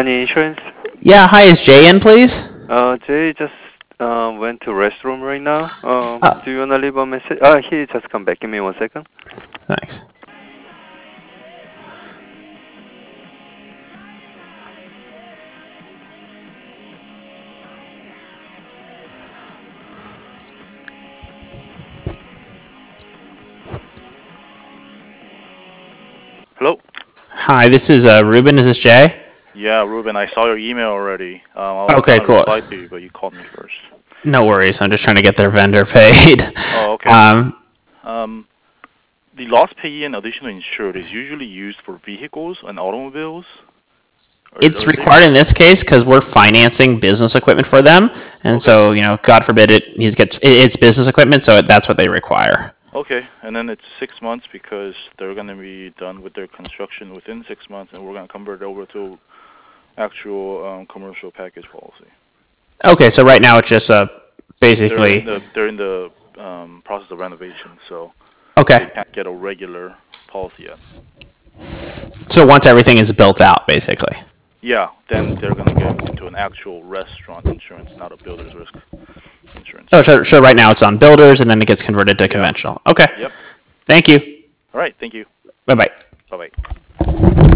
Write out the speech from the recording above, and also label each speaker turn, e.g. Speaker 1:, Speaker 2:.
Speaker 1: Money Insurance.
Speaker 2: Yeah, hi, is Jay in, please?
Speaker 1: Jay just went to restroom right now.
Speaker 2: Oh,
Speaker 1: Do you wanna leave a message? He just come back. Give me 1 second.
Speaker 2: thanks.
Speaker 3: Hello?
Speaker 2: Hi, this is Ruben. Is this Jay?
Speaker 3: Yeah, Ruben, I saw your email already. I was
Speaker 2: Okay,
Speaker 3: gonna
Speaker 2: cool.
Speaker 3: reply to you, but you called me first.
Speaker 2: No worries. I'm just trying to get their vendor paid.
Speaker 3: Oh, okay.
Speaker 2: Um,
Speaker 3: The loss payee and additional insured is usually used for vehicles and automobiles.
Speaker 2: it's
Speaker 3: Are they?
Speaker 2: required in this case because we're financing business equipment for them, and
Speaker 3: Okay.
Speaker 2: so God forbid it's business equipment, so that's what they require.
Speaker 3: Okay, and then it's 6 months because they're gonna be done with their construction within 6 months, and we're gonna convert it over to actual commercial package policy.
Speaker 2: Okay, so right now it's just basically
Speaker 3: They're in the process of renovation, so they
Speaker 2: okay.
Speaker 3: can't get a regular policy yet.
Speaker 2: So once everything is built out, basically.
Speaker 3: Yeah, then they're gonna get into an actual restaurant insurance, not a builder's risk insurance.
Speaker 2: Oh, so right now it's on builders, and then it gets converted to
Speaker 3: Yeah.
Speaker 2: conventional. Okay.
Speaker 3: Yep.
Speaker 2: Thank you.
Speaker 3: All right. Thank you.
Speaker 2: Bye bye.
Speaker 3: Bye bye.